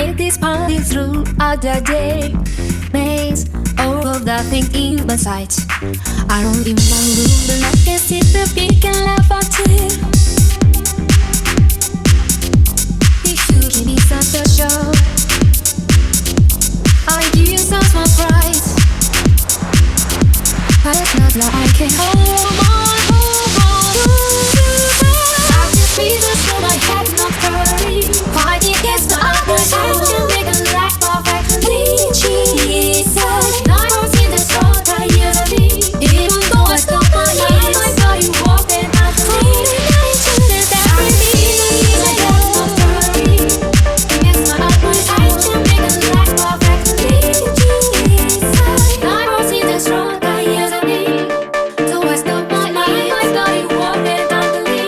head is pounding throughout the day. Makes all of that thing in my sight. I don't in my room, but I can see the big and laugh at it. If you give me such a show, I give you some more price. But it's not like I can hold on, hold on. I just feel this through my head, not hurry. Fighting against the others, I can make a laugh perfectly. Jesus, I don't see the soul that you need. Even though I stop my eyes, I saw you walking out the way. I shouldn't have been my head, not hurry. Against my others, I can make a laugh perfectly. Jesus, I don't see the soul that you need. So I stop my eyes, I saw you walking out the way.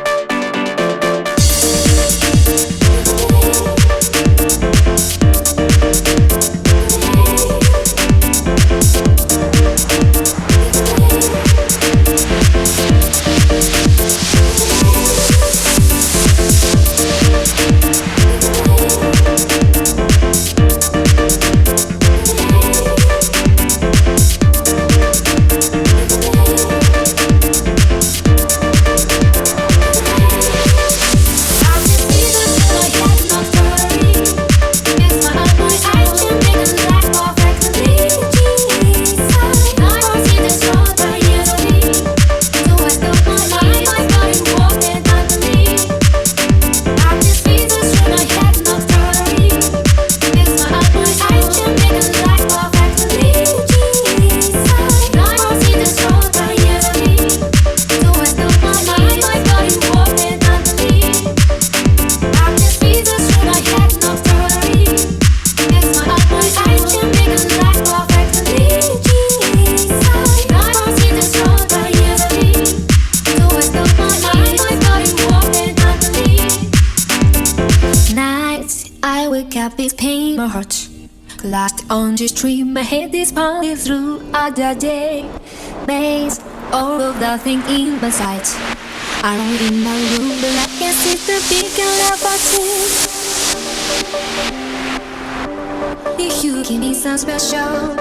I wake up with pain, my heart lost on the street. My head is pounding throughout the day. Maze, all of that thing in my sight. I don't in my room, but I can see the big and laugh at it. If you give me some special,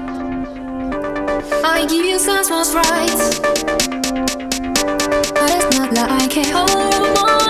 I give you some small fright. But it's not like I can hold on.